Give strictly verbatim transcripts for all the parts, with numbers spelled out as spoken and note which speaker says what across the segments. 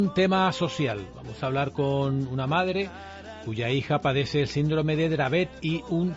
Speaker 1: Un tema social. Vamos a hablar con una madre cuya hija padece el síndrome de Dravet y un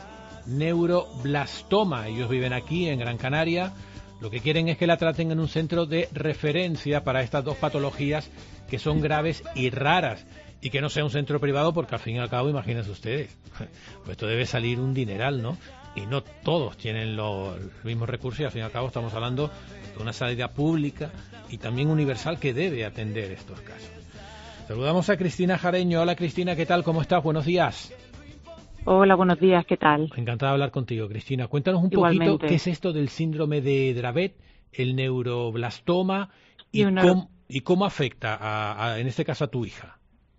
Speaker 1: neuroblastoma. Ellos viven aquí en Gran Canaria. Lo que quieren es que la traten en un centro de referencia para estas dos patologías que son graves y raras, y que no sea un centro privado, porque al fin y al cabo, imagínense ustedes, pues esto debe salir un dineral, ¿no? Y no todos tienen los mismos recursos, y al fin y al cabo estamos hablando de una sanidad pública y también universal que debe atender estos casos. Saludamos a Cristina Jareño. Hola Cristina, ¿qué tal? ¿Cómo estás? Buenos días.
Speaker 2: Hola, buenos días, ¿qué tal?
Speaker 1: Encantada de hablar contigo, Cristina. Cuéntanos un
Speaker 2: Igualmente.
Speaker 1: poquito qué es esto del síndrome de Dravet, el neuroblastoma y,
Speaker 2: Y una-
Speaker 1: cómo, y cómo afecta, a, a, en este caso, a tu hija.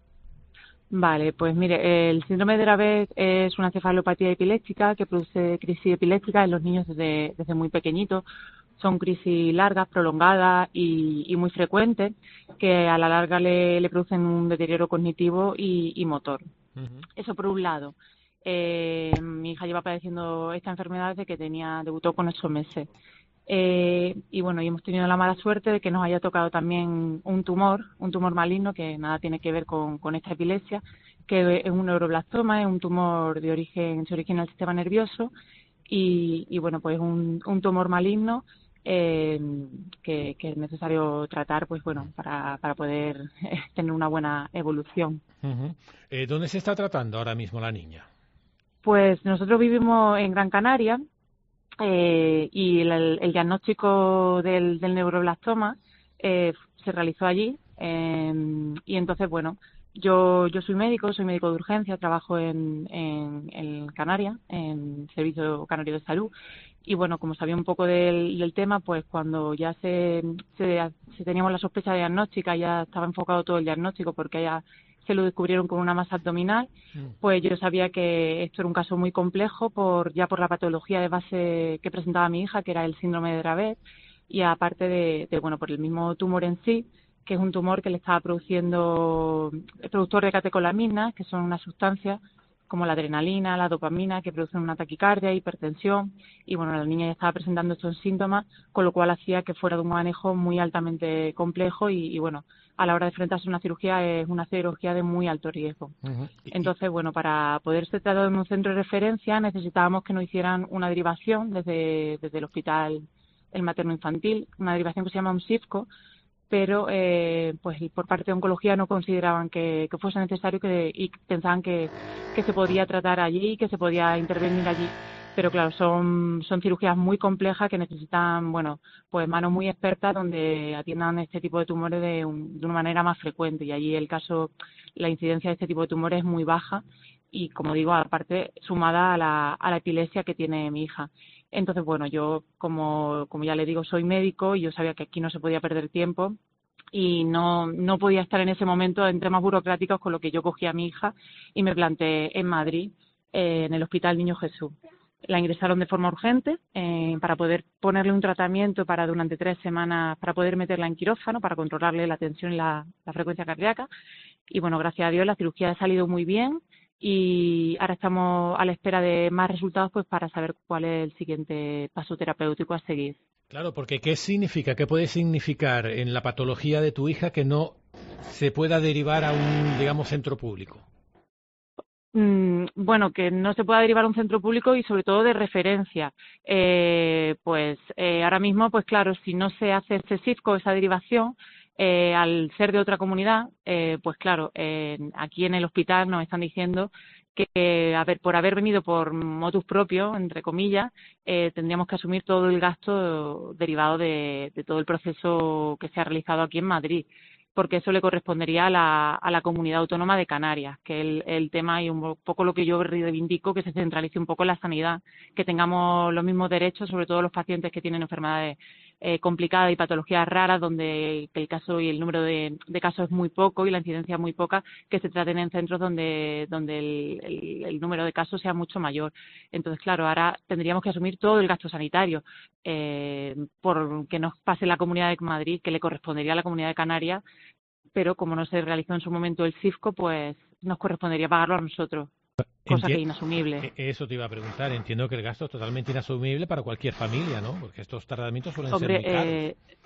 Speaker 2: Vale, pues mire, el síndrome de Dravet es una encefalopatía epiléptica que produce crisis epiléptica en los niños desde, desde muy pequeñitos. Son crisis largas, prolongadas y, y muy frecuentes, que a la larga le, le producen un deterioro cognitivo y, y motor.
Speaker 1: Uh-huh.
Speaker 2: Eso por un lado. Eh, mi hija lleva padeciendo esta enfermedad desde que tenía, debutó con ocho meses. Eh, y bueno, y hemos tenido la mala suerte de que nos haya tocado también un tumor, un tumor maligno que nada tiene que ver con, con esta epilepsia, que es un neuroblastoma, es un tumor de origen, se origina en el sistema nervioso y, y bueno, pues un, un tumor maligno eh, que, que es necesario tratar, pues bueno, para, para poder eh, tener una buena evolución.
Speaker 1: Uh-huh. Eh, ¿Dónde se está tratando ahora mismo la niña?
Speaker 2: Pues nosotros vivimos en Gran Canaria. Eh, y el, el diagnóstico del, del neuroblastoma eh, se realizó allí eh, y entonces, bueno, yo yo soy médico, soy médico de urgencia, trabajo en, en, en Canarias, en Servicio Canario de Salud y bueno, como sabía un poco del, del tema, pues cuando ya se, se, se teníamos la sospecha diagnóstica, ya estaba enfocado todo el diagnóstico porque ya se lo descubrieron con una masa abdominal, pues yo sabía que esto era un caso muy complejo por ya por la patología de base que presentaba mi hija, que era el síndrome de Dravet, y aparte de, de bueno, por el mismo tumor en sí, que es un tumor que le estaba produciendo el productor de catecolaminas, que son unas sustancias como la adrenalina, la dopamina, que producen una taquicardia, hipertensión, y bueno, la niña ya estaba presentando estos síntomas, con lo cual hacía que fuera de un manejo muy altamente complejo y, y bueno, a la hora de enfrentarse a una cirugía es una cirugía de muy alto riesgo.
Speaker 1: Uh-huh.
Speaker 2: Entonces, bueno, para poder ser tratado en un centro de referencia necesitábamos que nos hicieran una derivación desde, desde el hospital, el materno infantil, una derivación que se llama un SIFCO, pero eh, pues por parte de oncología no consideraban que, que fuese necesario que, y pensaban que, que se podía tratar allí, que se podía intervenir allí. Pero claro, son, son cirugías muy complejas que necesitan, bueno, pues manos muy expertas donde atiendan este tipo de tumores de, un, de una manera más frecuente. Y allí el caso, la incidencia de este tipo de tumores es muy baja y, como digo, aparte sumada a la, a la epilepsia que tiene mi hija. Entonces, bueno, yo, como, como ya le digo, soy médico y yo sabía que aquí no se podía perder tiempo y no, no podía estar en ese momento en temas burocráticos, con lo que yo cogí a mi hija y me planté en Madrid, eh, en el Hospital Niño Jesús. La ingresaron de forma urgente eh, para poder ponerle un tratamiento para durante tres semanas, para poder meterla en quirófano, para controlarle la tensión y la, la frecuencia cardíaca. Y bueno, gracias a Dios la cirugía ha salido muy bien y ahora estamos a la espera de más resultados pues para saber cuál es el siguiente paso terapéutico a seguir.
Speaker 1: Claro, porque ¿qué significa, qué puede significar en la patología de tu hija que no se pueda derivar a un, digamos, centro público?
Speaker 2: Mm, bueno, que no se pueda derivar a un centro público y sobre todo de referencia. Eh, pues eh, ahora mismo, pues claro, si no se hace ese SIFCO, esa derivación, eh, al ser de otra comunidad, eh, pues claro, eh, aquí en el hospital nos están diciendo que, eh, a ver, por haber venido por motus propio, entre comillas, eh, tendríamos que asumir todo el gasto derivado de, de todo el proceso que se ha realizado aquí en Madrid, porque eso le correspondería a la, a la comunidad autónoma de Canarias, que es el, el tema y un poco lo que yo reivindico, que se centralice un poco en la sanidad, que tengamos los mismos derechos, sobre todo los pacientes que tienen enfermedades eh, complicadas y patologías raras, donde el caso y el número de, de casos es muy poco y la incidencia es muy poca, que se traten en centros donde, donde el, el, el número de casos sea mucho mayor. Entonces, claro, ahora tendríamos que asumir todo el gasto sanitario, eh, por que nos pase la Comunidad de Madrid, que le correspondería a la Comunidad de Canarias, pero como no se realizó en su momento el SIFCO, pues nos correspondería pagarlo a nosotros, cosa
Speaker 1: Enti-
Speaker 2: que es inasumible.
Speaker 1: Eso te iba a preguntar. Entiendo que el gasto es totalmente inasumible para cualquier familia, ¿no? Porque estos tratamientos suelen
Speaker 2: Hombre,
Speaker 1: ser muy caros.
Speaker 2: eh,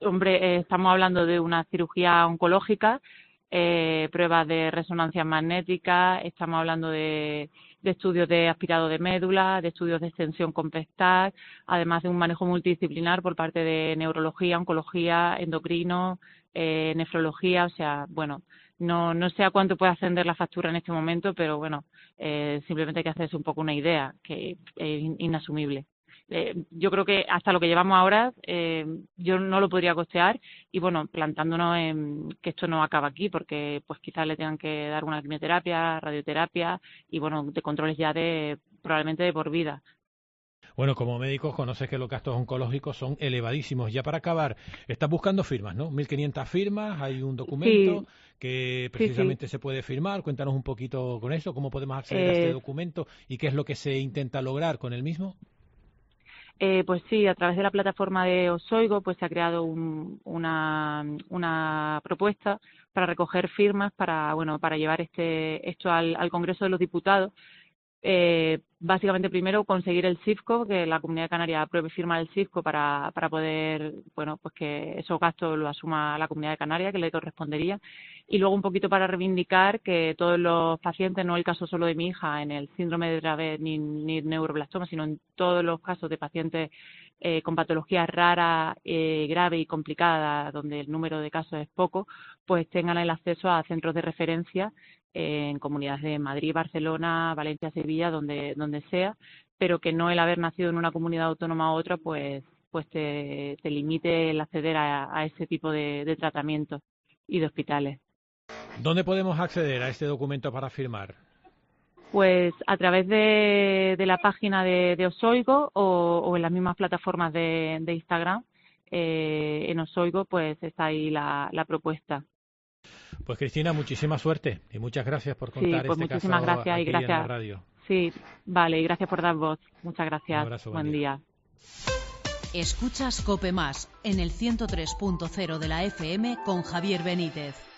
Speaker 2: hombre, eh, estamos hablando de una cirugía oncológica, eh, pruebas de resonancia magnética, estamos hablando de, de estudios de aspirado de médula, de estudios de extensión con P E T A C, además de un manejo multidisciplinar por parte de neurología, oncología, endocrino, eh, nefrología, o sea, bueno, no, no sé a cuánto puede ascender la factura en este momento, pero bueno, eh, simplemente hay que hacerse un poco una idea, que es inasumible. Eh, yo creo que hasta lo que llevamos ahora eh, yo no lo podría costear y bueno, plantándonos en que esto no acaba aquí porque pues quizás le tengan que dar una quimioterapia, radioterapia y bueno, de controles ya de probablemente de por vida.
Speaker 1: Bueno, como médicos conoces que los gastos oncológicos son elevadísimos. Ya para acabar, estás buscando firmas, ¿no? mil quinientas firmas, hay un documento
Speaker 2: Sí,
Speaker 1: que
Speaker 2: sí,
Speaker 1: precisamente
Speaker 2: sí.
Speaker 1: se puede firmar. Cuéntanos un poquito con eso, cómo podemos acceder a este
Speaker 2: Eh,
Speaker 1: documento y qué es lo que se intenta lograr con el mismo.
Speaker 2: Eh, pues sí, a través de la plataforma de Osoigo pues se ha creado un, una, una propuesta para recoger firmas para bueno para llevar este esto al, al Congreso de los Diputados. Eh, básicamente primero conseguir el CIFCO, que la Comunidad Canaria apruebe firmar el CIFCO para, para poder, bueno, pues que esos gastos lo asuma la Comunidad de Canarias, que le correspondería. Y luego un poquito para reivindicar que todos los pacientes, no el caso solo de mi hija en el síndrome de Dravet ni, ni neuroblastoma, sino en todos los casos de pacientes eh, con patologías raras, eh, graves y complicadas, donde el número de casos es poco, pues tengan el acceso a centros de referencia en comunidades de Madrid, Barcelona, Valencia, Sevilla, donde donde sea, pero que no el haber nacido en una comunidad autónoma u otra, pues pues te, te limite el acceder a, a ese tipo de, de tratamientos y de hospitales.
Speaker 1: ¿Dónde podemos acceder a este documento para firmar?
Speaker 2: Pues a través de, de la página de, de Osoigo o, o en las mismas plataformas de, de Instagram, eh, en Osoigo pues está ahí la, la propuesta.
Speaker 1: Pues Cristina, muchísima suerte y muchas gracias por
Speaker 2: Sí,
Speaker 1: contar
Speaker 2: pues
Speaker 1: este
Speaker 2: muchísimas
Speaker 1: caso
Speaker 2: gracias y
Speaker 1: aquí en la
Speaker 2: gracias.
Speaker 1: radio.
Speaker 2: Sí, vale, y gracias por dar voz. Muchas
Speaker 1: Un
Speaker 2: gracias.
Speaker 1: abrazo, buen
Speaker 2: Buen
Speaker 1: día.
Speaker 2: día.
Speaker 3: Escuchas COPE Más en el ciento tres punto cero de la F M con Javier Benítez.